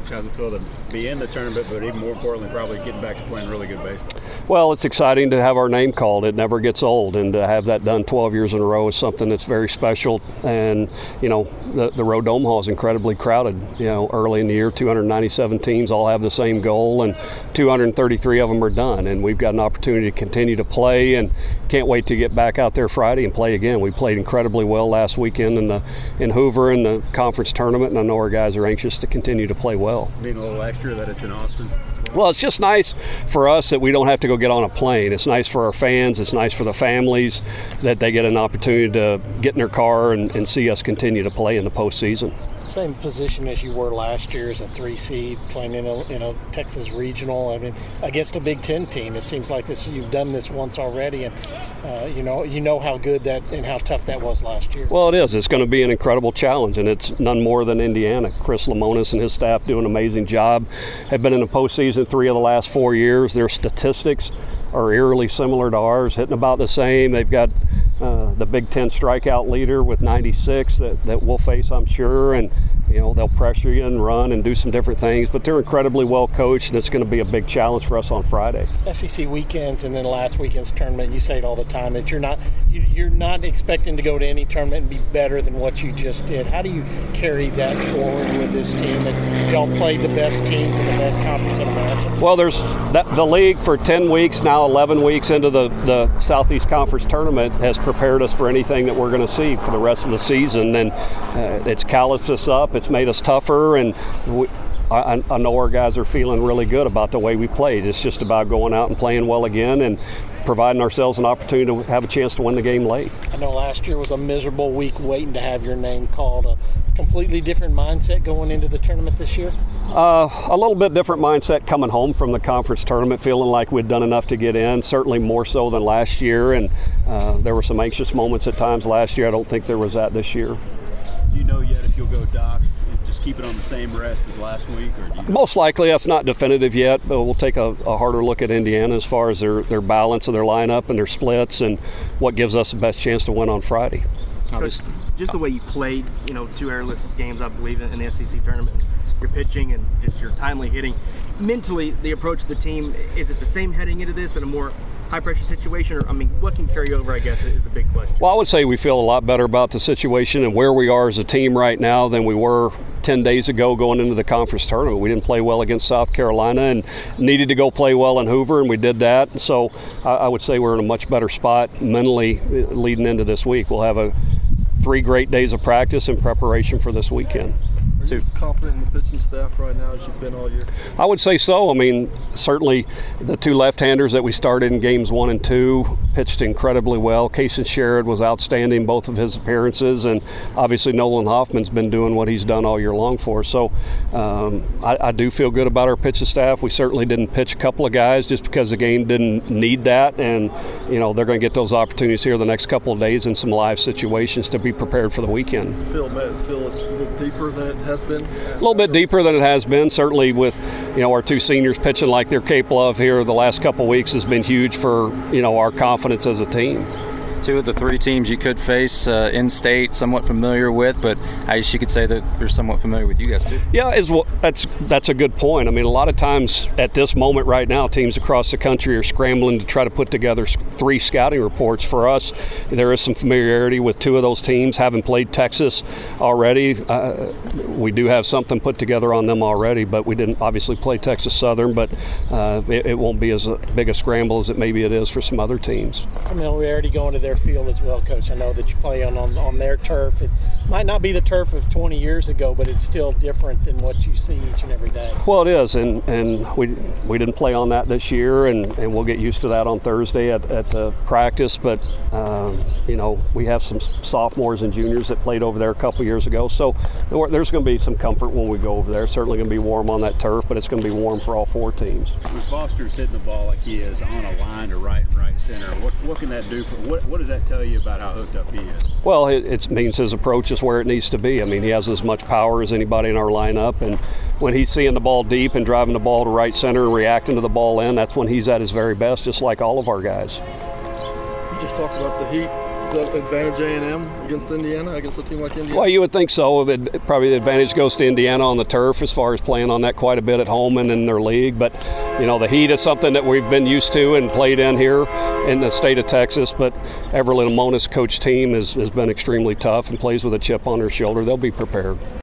how's it feel to be in the tournament, but even more importantly, probably getting back to playing really good baseball? Well, it's exciting to have our name called. It never gets old, and to have that done 12 years in a row is something that's very special. And, you know, the Road to Omaha is incredibly crowded. You know, early in the year, 297 teams all have the same goal, and 233 of them are done. And we've got an opportunity to continue to play, and can't wait to get back out there Friday and play again. We played incredibly well last weekend in Hoover in the conference tournament, and I know our guys are anxious to continue to play well. Being a little extra that it's in Austin? Well, it's just nice for us that we don't have to go get on a plane. It's nice for our fans. It's nice for the families that they get an opportunity to get in their car and see us continue to play in the postseason. Same position as you were last year as a 3 seed, playing in a Texas regional. I mean, against a Big Ten team. It seems like you've done this once already, and you know how good that and how tough that was last year. Well, it is. It's going to be an incredible challenge, and it's none more than Indiana. Chris Lemonis and his staff do an amazing job. Have been in the postseason 3 of the last 4 years. Their statistics are eerily similar to ours, hitting about the same. They've got the Big Ten strikeout leader with 96 that we'll face, I'm sure, and they'll pressure you and run and do some different things, but they're incredibly well coached, and it's going to be a big challenge for us on Friday. SEC weekends and then last weekend's tournament, you say it all the time that you're not expecting to go to any tournament and be better than what you just did. How do you carry that forward with this team? And y'all have played the best teams in the best conference in America. Well, there's the league for 10 weeks now, 11 weeks into the Southeast Conference tournament has prepared us for anything that we're going to see for the rest of the season, and it's calloused us up. It's made us tougher, and I know our guys are feeling really good about the way we played. It's just about going out and playing well again and providing ourselves an opportunity to have a chance to win the game late. I know last year was a miserable week waiting to have your name called. A completely different mindset going into the tournament this year? A little bit different mindset coming home from the conference tournament, feeling like we'd done enough to get in, certainly more so than last year, and there were some anxious moments at times last year. I don't think there was that this year. Do you know yet if you'll go Docs, just keep it on the same rest as last week? Or Most likely. That's not definitive yet, but we'll take a harder look at Indiana as far as their balance of their lineup and their splits and what gives us the best chance to win on Friday. Just the way you played, 2 airless games, I believe, in the SEC tournament, your pitching and just your timely hitting. Mentally, the approach of the team, is it the same heading into this in a more high-pressure situation? Or, what can carry over, I guess, is the big question. Well, I would say we feel a lot better about the situation and where we are as a team right now than we were 10 days ago going into the conference tournament. We didn't play well against South Carolina and needed to go play well in Hoover, and we did that. So I would say we're in a much better spot mentally leading into this week. We'll have 3 great days of practice in preparation for this weekend. Are you confident in the pitching staff right now as you've been all year? I would say so. Certainly the 2 left-handers that we started in games 1 and 2 pitched incredibly well. Kaysen Sherrod was outstanding both of his appearances, and obviously Nolan Hoffman's been doing what he's done all year long for us. So I do feel good about our pitching staff. We certainly didn't pitch a couple of guys just because the game didn't need that, and they're going to get those opportunities here the next couple of days in some live situations to be prepared for the weekend. Feel it's a little deeper than it has been? A little bit deeper than it has been. Certainly with our 2 seniors pitching like they're capable of here the last couple of weeks has been huge for our confidence as a team. 2 of the 3 teams you could face in-state, somewhat familiar with, but I guess you could say that they're somewhat familiar with you guys too. Yeah, that's a good point. A lot of times at this moment right now, teams across the country are scrambling to try to put together 3 scouting reports. For us, there is some familiarity with 2 of those teams, having played Texas already. We do have something put together on them already, but we didn't obviously play Texas Southern, but it won't be as big a scramble as maybe it is for some other teams. We're already going to their field as well, Coach. I know that you play on their turf. It might not be the turf of 20 years ago, but it's still different than what you see each and every day. Well, it is, and we didn't play on that this year, and we'll get used to that on Thursday at the practice. But we have some sophomores and juniors that played over there a couple years ago, so there's going to be some comfort when we go over there. It's certainly going to be warm on that turf, but it's going to be warm for all 4 teams. When Foster's hitting the ball like he is on a line to right center, what can that do for what does that tell you about how hooked up he is? Well, it means his approach is where it needs to be. He has as much power as anybody in our lineup, and when he's seeing the ball deep and driving the ball to right center and reacting to the ball in, that's when he's at his very best, just like all of our guys. You just talked about the heat the advantage A&M against Indiana, against a team like Indiana? Well, you would think so. Probably the advantage goes to Indiana on the turf as far as playing on that quite a bit at home and in their league. But, the heat is something that we've been used to and played in here in the state of Texas. But Everett Lemonis coach team has been extremely tough and plays with a chip on their shoulder. They'll be prepared.